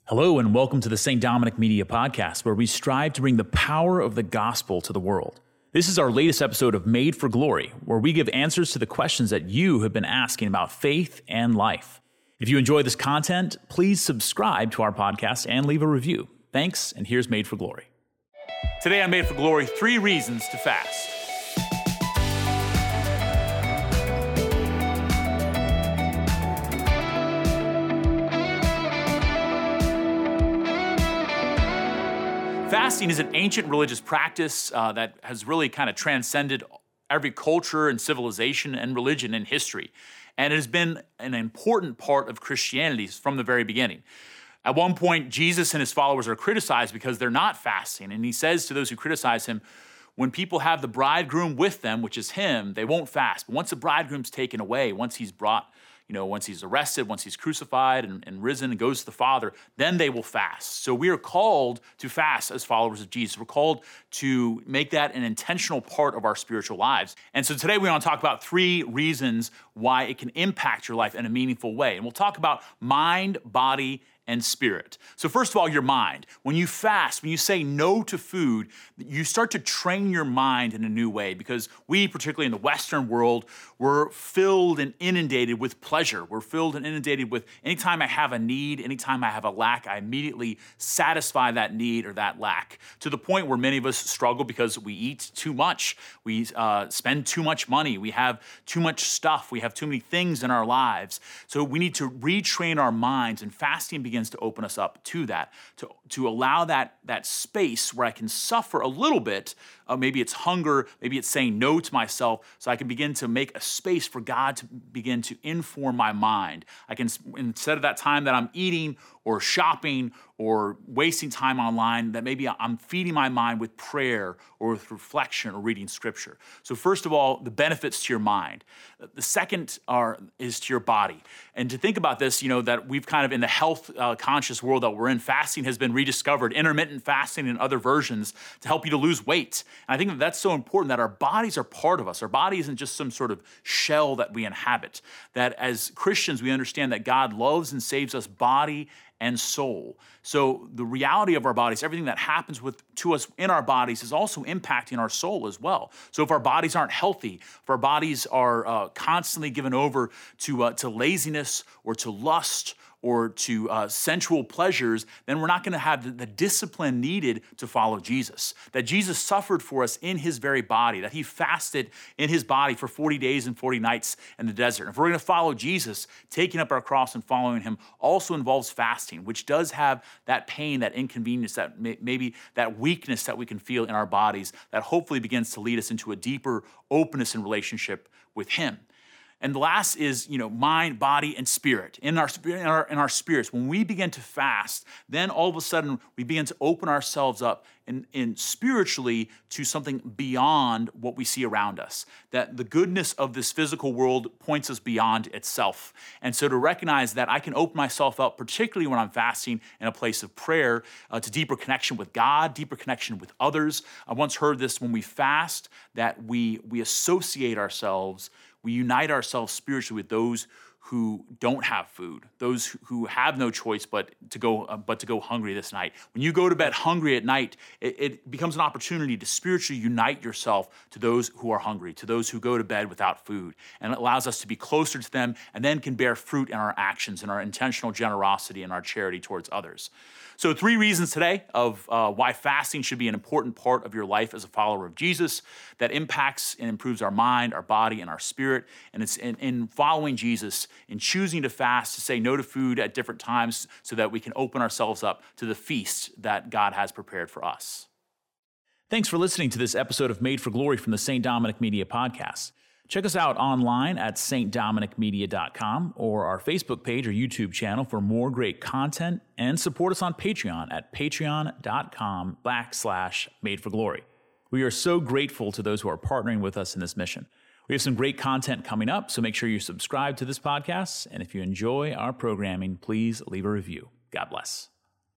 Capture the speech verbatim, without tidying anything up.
Hello and welcome to the Saint Dominic Media Podcast, where we strive to bring the power of the gospel to the world. This is our latest episode of Made for Glory, where we give answers to the questions that you have been asking about faith and life. If you enjoy this content, please subscribe to our podcast and leave a review. Thanks, and here's Made for Glory. Today on Made for Glory, three reasons to fast. Fasting is an ancient religious practice uh, that has really kind of transcended every culture and civilization and religion in history. And it has been an important part of Christianity from the very beginning. At one point, Jesus and his followers are criticized because they're not fasting. And he says to those who criticize him, when people have the bridegroom with them, which is him, they won't fast. But once the bridegroom's taken away, once he's brought You know, once he's arrested, once he's crucified and, and risen and goes to the Father, then they will fast. So we are called to fast as followers of Jesus. We're called to make that an intentional part of our spiritual lives. And so today we want to talk about three reasons why it can impact your life in a meaningful way. And we'll talk about mind, body, and spirit. So first of all, your mind. When you fast, when you say no to food, you start to train your mind in a new way, because we, particularly in the Western world, we're filled and inundated with pleasure. We're filled and inundated with anytime I have a need, anytime I have a lack, I immediately satisfy that need or that lack, to the point where many of us struggle because we eat too much. We uh, spend too much money. We have too much stuff. We have too many things in our lives. So we need to retrain our minds, and fasting begins to open us up to that, to, to allow that, that space where I can suffer a little bit. Uh, maybe it's hunger, maybe it's saying no to myself, so I can begin to make a space for God to begin to inform my mind. I can, instead of that time that I'm eating or shopping or wasting time online, that maybe I'm feeding my mind with prayer or with reflection or reading scripture. So first of all, the benefits to your mind. The second are is to your body. And to think about this, you know, that we've kind of in the health uh, conscious world that we're in, fasting has been rediscovered, intermittent fasting and other versions to help you to lose weight. And I think that that's so important, that our bodies are part of us. Our body isn't just some sort of shell that we inhabit. That as Christians, we understand that God loves and saves us body and soul. So the reality of our bodies, everything that happens with to us in our bodies, is also impacting our soul as well. So if our bodies aren't healthy, if our bodies are uh, constantly given over to uh, to laziness or to lust or to uh, sensual pleasures, then we're not going to have the, the discipline needed to follow Jesus. That Jesus suffered for us in his very body, that he fasted in his body for forty days and forty nights in the desert. And if we're going to follow Jesus, taking up our cross and following him also involves fasting, which does have that pain, that inconvenience, that may, maybe that weakness that we can feel in our bodies, that hopefully begins to lead us into a deeper openness and relationship with him. And the last is, you know, mind, body, and spirit. In our, in our in our spirits, when we begin to fast, then all of a sudden we begin to open ourselves up in, in spiritually to something beyond what we see around us. That the goodness of this physical world points us beyond itself. And so to recognize that I can open myself up, particularly when I'm fasting, in a place of prayer, uh, to deeper connection with God, deeper connection with others. I once heard this: when we fast, that we we associate ourselves, we unite ourselves spiritually with those who don't have food, those who have no choice but to go uh, but to go hungry this night. When you go to bed hungry at night, it, it becomes an opportunity to spiritually unite yourself to those who are hungry, to those who go to bed without food. And it allows us to be closer to them, and then can bear fruit in our actions, in our intentional generosity, and our charity towards others. So three reasons today of uh, why fasting should be an important part of your life as a follower of Jesus, that impacts and improves our mind, our body, and our spirit. And it's in, in following Jesus, in choosing to fast, to say no to food at different times so that we can open ourselves up to the feast that God has prepared for us. Thanks for listening to this episode of Made for Glory from the Saint Dominic Media Podcast. Check us out online at s t dominic media dot com or our Facebook page or YouTube channel for more great content, and support us on Patreon at patreon.com backslash made for glory. We are so grateful to those who are partnering with us in this mission. We have some great content coming up, so make sure you subscribe to this podcast. And if you enjoy our programming, please leave a review. God bless.